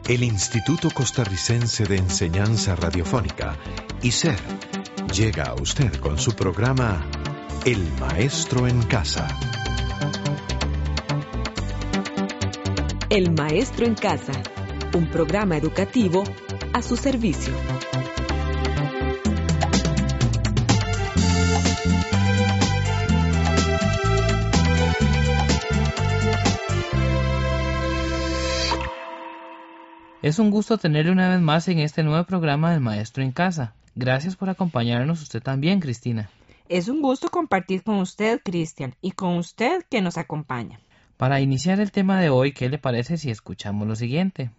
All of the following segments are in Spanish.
El Instituto Costarricense de Enseñanza Radiofónica, ICER, llega a usted con su programa El Maestro en Casa. El Maestro en Casa, un programa educativo a su servicio. Es un gusto tenerle una vez más en este nuevo programa del Maestro en Casa. Gracias por acompañarnos usted también, Cristina. Es un gusto compartir con usted, Cristian, y con usted que nos acompaña. Para iniciar el tema de hoy, ¿qué le parece si escuchamos lo siguiente?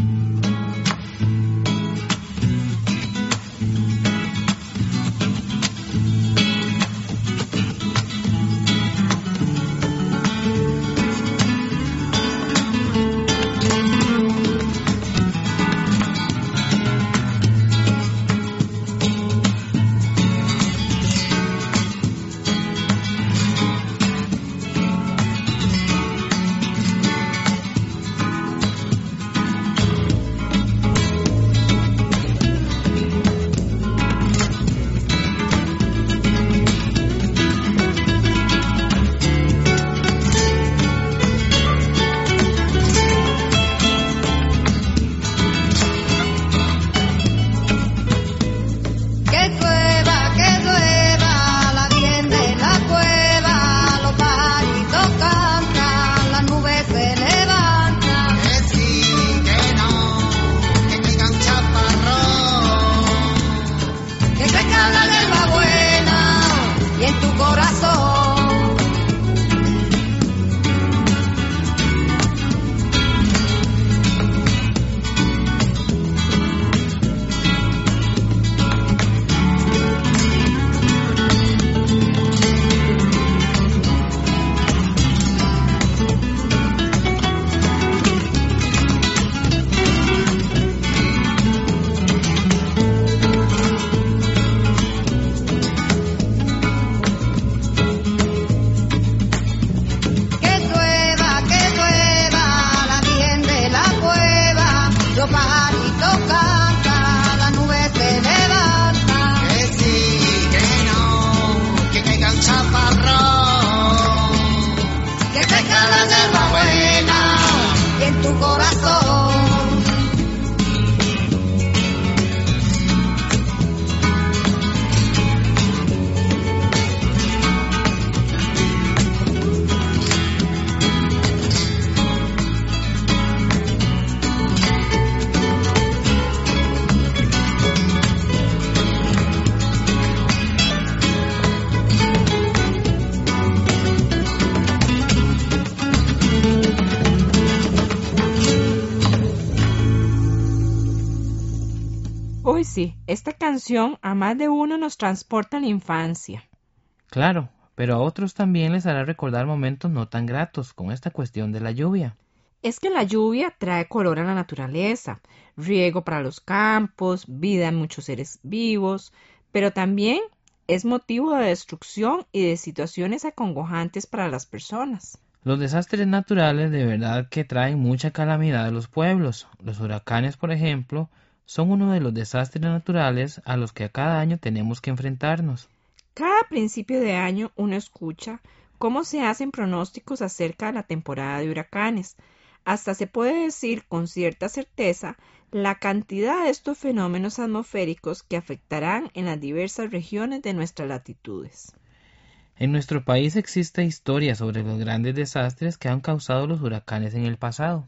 Hoy sí, esta canción a más de uno nos transporta a la infancia. Claro, pero a otros también les hará recordar momentos no tan gratos con esta cuestión de la lluvia. Es que la lluvia trae color a la naturaleza, riego para los campos, vida en muchos seres vivos, pero también es motivo de destrucción y de situaciones acongojantes para las personas. Los desastres naturales de verdad que traen mucha calamidad a los pueblos. Los huracanes, por ejemplo, son uno de los desastres naturales a los que a cada año tenemos que enfrentarnos. Cada principio de año uno escucha cómo se hacen pronósticos acerca de la temporada de huracanes. Hasta se puede decir con cierta certeza la cantidad de estos fenómenos atmosféricos que afectarán en las diversas regiones de nuestras latitudes. En nuestro país existe historia sobre los grandes desastres que han causado los huracanes en el pasado.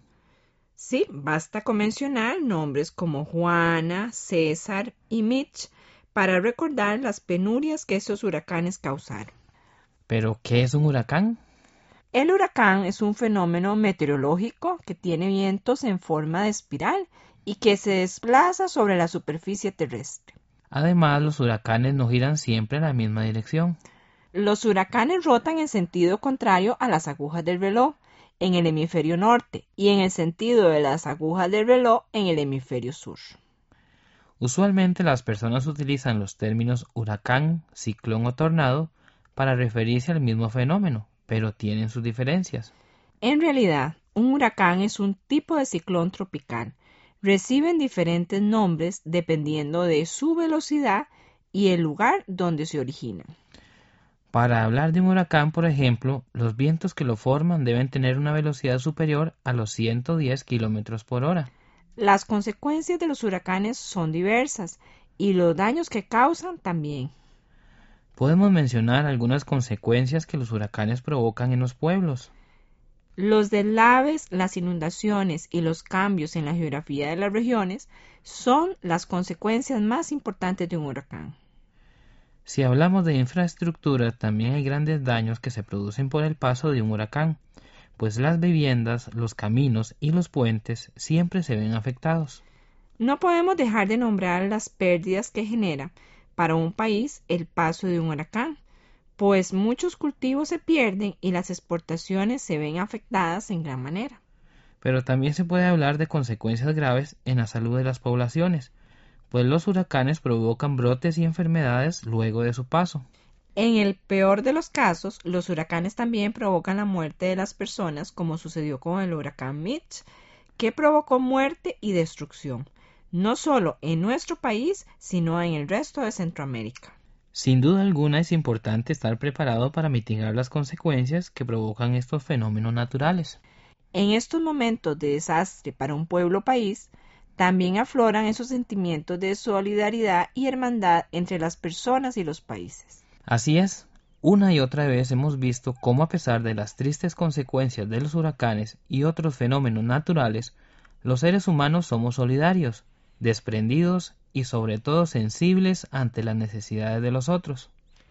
Sí, basta con mencionar nombres como Juana, César y Mitch para recordar las penurias que estos huracanes causaron. ¿Pero qué es un huracán? El huracán es un fenómeno meteorológico que tiene vientos en forma de espiral y que se desplaza sobre la superficie terrestre. Además, los huracanes no giran siempre en la misma dirección. Los huracanes rotan en sentido contrario a las agujas del reloj en el hemisferio norte y en el sentido de las agujas del reloj en el hemisferio sur. Usualmente las personas utilizan los términos huracán, ciclón o tornado para referirse al mismo fenómeno, pero tienen sus diferencias. En realidad, un huracán es un tipo de ciclón tropical. reciben diferentes nombres dependiendo de su velocidad y el lugar donde se originan. Para hablar de un huracán, por ejemplo, los vientos que lo forman deben tener una velocidad superior a los 110 kilómetros por hora. Las consecuencias de los huracanes son diversas y los daños que causan también. Podemos mencionar algunas consecuencias que los huracanes provocan en los pueblos. Los deslaves, las inundaciones y los cambios en la geografía de las regiones son las consecuencias más importantes de un huracán. Si hablamos de infraestructura, también hay grandes daños que se producen por el paso de un huracán, pues las viviendas, los caminos y los puentes siempre se ven afectados. No podemos dejar de nombrar las pérdidas que genera para un país el paso de un huracán, pues muchos cultivos se pierden y las exportaciones se ven afectadas en gran manera. Pero también se puede hablar de consecuencias graves en la salud de las poblaciones, pues los huracanes provocan brotes y enfermedades luego de su paso. En el peor de los casos, los huracanes también provocan la muerte de las personas, como sucedió con el huracán Mitch, que provocó muerte y destrucción, no solo en nuestro país, sino en el resto de Centroamérica. Sin duda alguna es importante estar preparado para mitigar las consecuencias que provocan estos fenómenos naturales. En estos momentos de desastre para un pueblo o país, también afloran esos sentimientos de solidaridad y hermandad entre las personas y los países. Así es, una y otra vez hemos visto cómo a pesar de las tristes consecuencias de los huracanes y otros fenómenos naturales, los seres humanos somos solidarios, desprendidos y sobre todo sensibles ante las necesidades de los otros.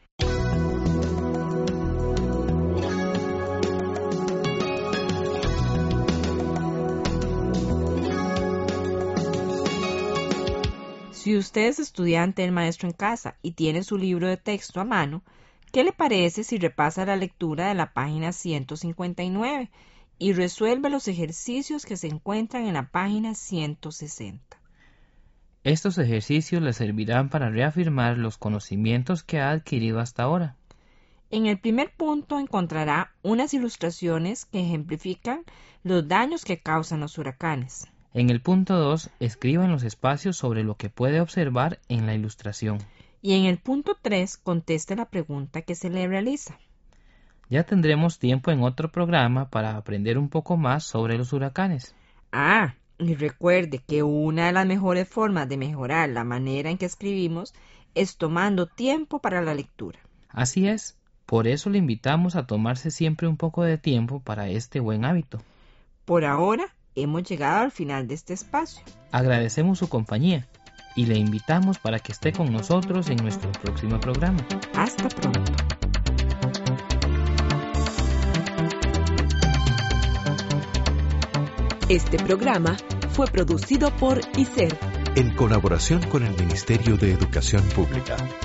Si usted es estudiante del Maestro en Casa y tiene su libro de texto a mano, ¿qué le parece si repasa la lectura de la página 159 y resuelve los ejercicios que se encuentran en la página 160? Estos ejercicios le servirán para reafirmar los conocimientos que ha adquirido hasta ahora. En el primer punto encontrará unas ilustraciones que ejemplifican los daños que causan los huracanes. En el punto 2, escriba en los espacios sobre lo que puede observar en la ilustración. Y en el punto 3, conteste la pregunta que se le realiza. Ya tendremos tiempo en otro programa para aprender un poco más sobre los huracanes. Y recuerde que una de las mejores formas de mejorar la manera en que escribimos es tomando tiempo para la lectura. Así es, por eso le invitamos a tomarse siempre un poco de tiempo para este buen hábito. Por ahora, hemos llegado al final de este espacio. Agradecemos su compañía y le invitamos para que esté con nosotros en nuestro próximo programa. Hasta pronto. Este programa fue producido por ICER en colaboración con el Ministerio de Educación Pública.